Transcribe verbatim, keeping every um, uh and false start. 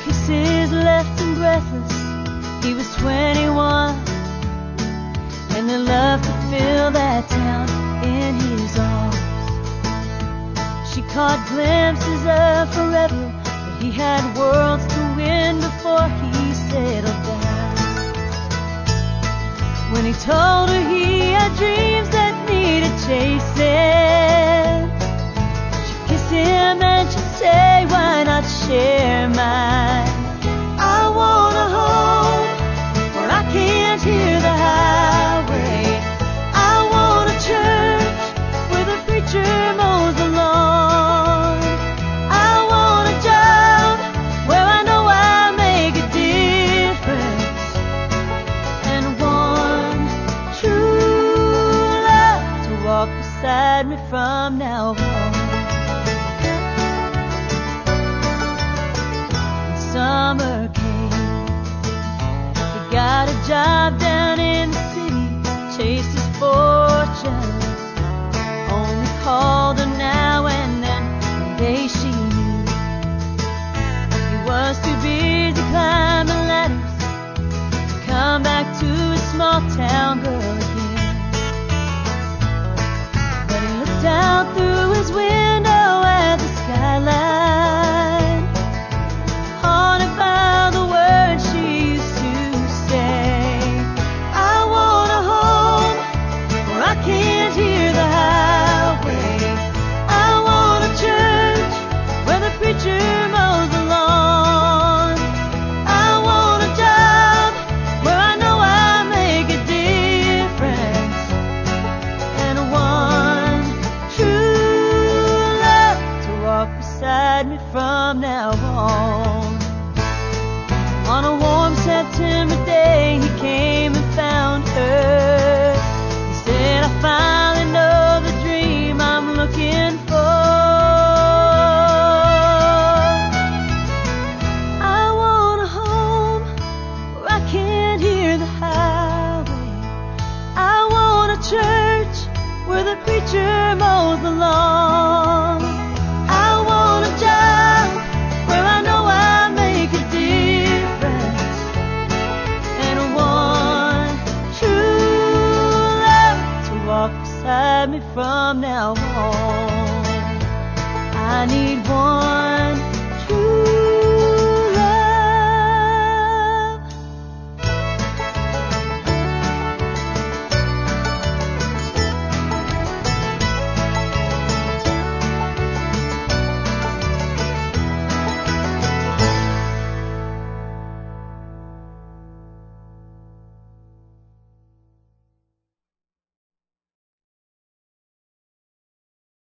kisses left him breathless. He was twenty-one, and the love could fill that town in his arms. She caught glimpses of forever, but he had worlds to win before he settled down. When he told her he had dreams that needed chasing, she'd kiss him and she'd say, why not share mine? I want a home where I can't hear the highway. I want a church where the preacher mows the lawn. I want a job where I know I make a difference, and one true love to walk beside me from now on. Summer came, he got a job down in the city, chased his fortunes, only called her now and then. One day she knew he was too busy climbing ladders to come back to his small town girl again. But he looked out through his window at the skyline, haunted by the words she used to say. I want a home where I can't hear the highway. I want a church where the preacher mows the lawn. I want a job where I know I make a difference, and one true love to walk beside me from now on.